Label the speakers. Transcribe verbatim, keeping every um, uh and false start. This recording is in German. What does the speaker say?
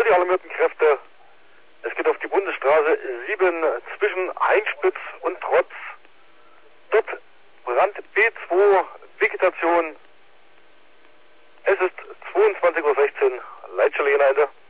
Speaker 1: die alarmierten Kräfte. Es geht auf die Bundesstraße sieben zwischen Heinspitz und Trotz. Dort Brand B zwei, Vegetation. Es ist zweiundzwanzig Uhr sechzehn, Leitstelle Gemeinde.